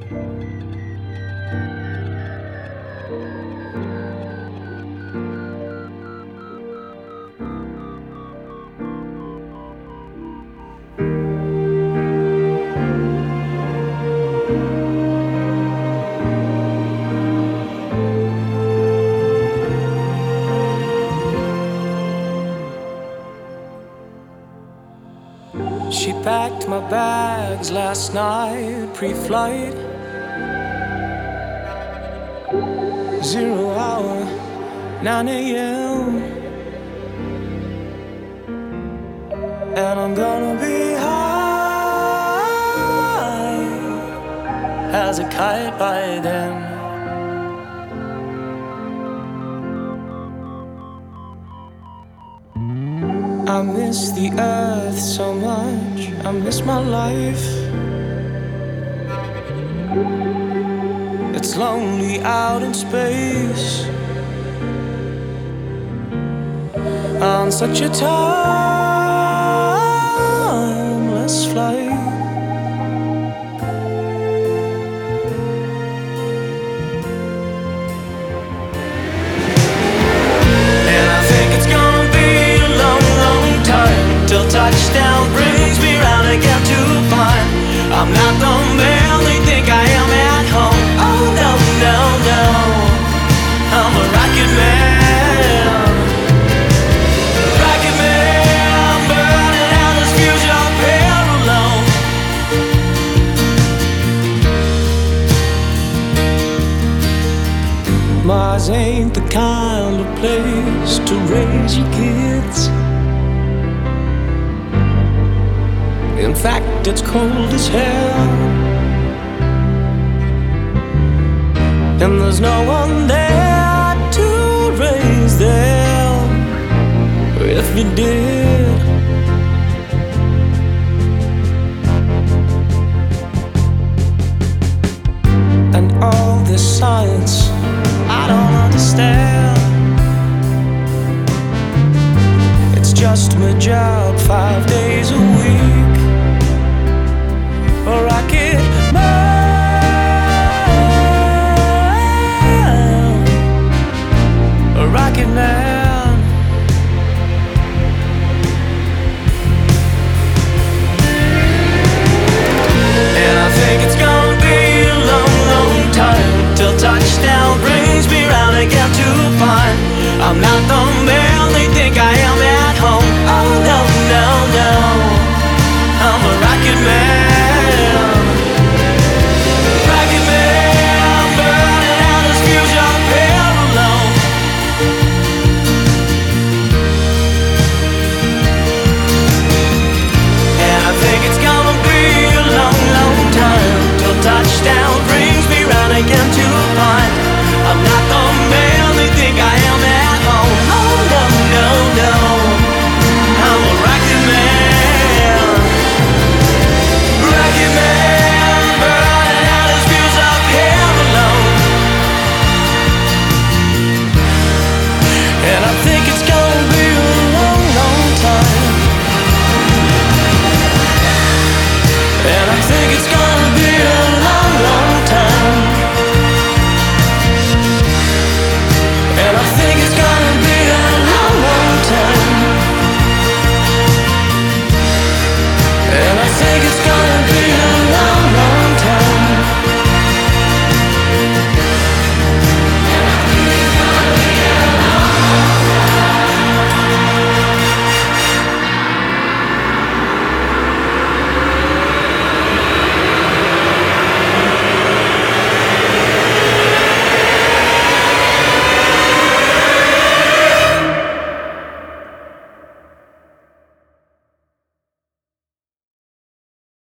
She packed my bags last night, pre-flight. 0 hour, 9 a.m. And I'm gonna be high as a kite by then. I miss the earth so much, I miss my life. It's lonely out in space on such a timeless flight. Till touchdown brings me round again to find I'm not the man they think I am at home. Oh no, no, no, I'm a rocket man. Rocket man, burning out this fusion pair alone. Mars ain't the kind of place to raise your kids. In fact, it's cold as hell, and there's no one there to raise them if you did. And all this science, I don't understand. It's just my job 5 days a week. A rocket man, a rocket man. And I think it's gonna be a long, long time till touchdown brings me round again to find I'm not the man they think I am at home. Oh no, no, no, I'm a rocket man. Touchdown brings me round again to find I'm not the man they think I am at home. Oh no, no, no, I'm a rocket man. Rocket man, burning out his fuse up here alone. And I think it's gonna be a long, long time. And I think it's gonna be a long, long time. And I think it's gonna be a long, long time. And I think it's gonna